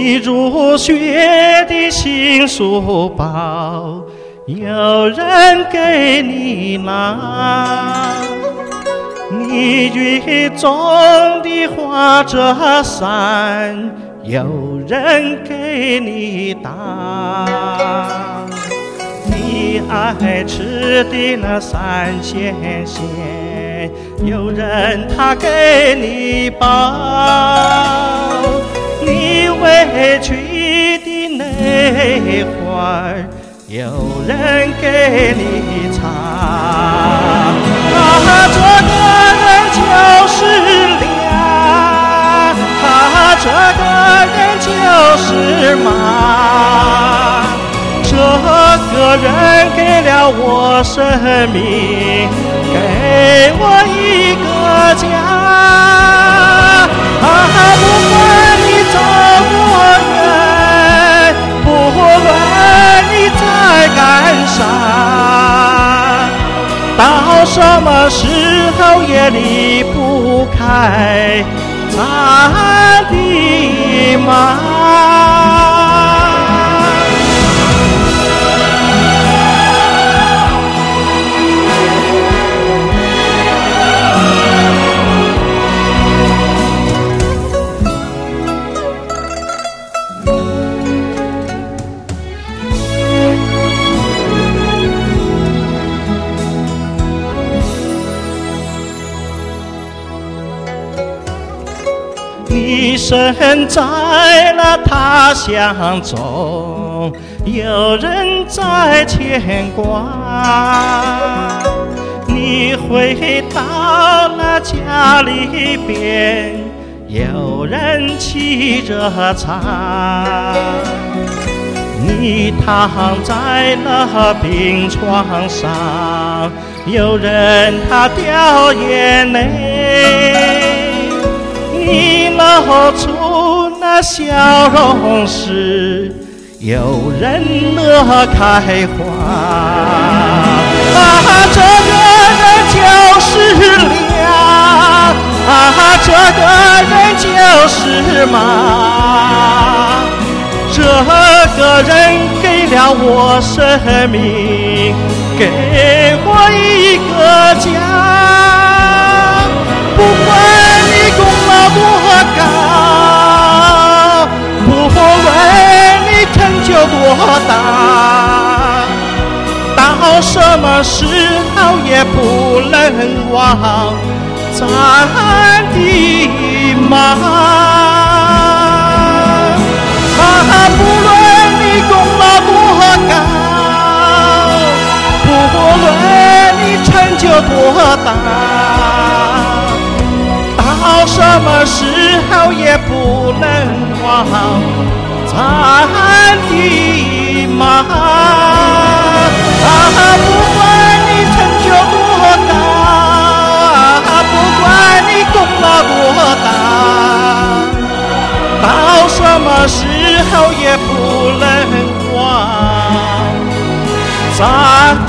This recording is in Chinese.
你如雪的新书包，有人给你拿。你雨中的花折伞，有人给你打。你爱吃的那三鲜馅，有人他给你包。你委屈的内花，有人给你擦。这个人就是俩，这个人就是妈。这个人给了我生命，给我一个家。不管你走多远，不论你在干啥，到什么时候也离不开咱的妈。你身在了他乡中，有人在牵挂。你回到了家里边，有人沏着茶。你躺在了病床上，有人他掉眼泪。你露出那笑容时，有人乐开花。这个人就是俩，这个人就是妈。这个人给了我生命，给我一个家。不管你功劳多高，不论你成就多大，到什么时候也不能忘咱的妈。不论你功劳多高，不论你成就多大，到什么时候也不能忘咱的妈。不管你成就多大，不管你功劳多大，到什么时候也不能忘咱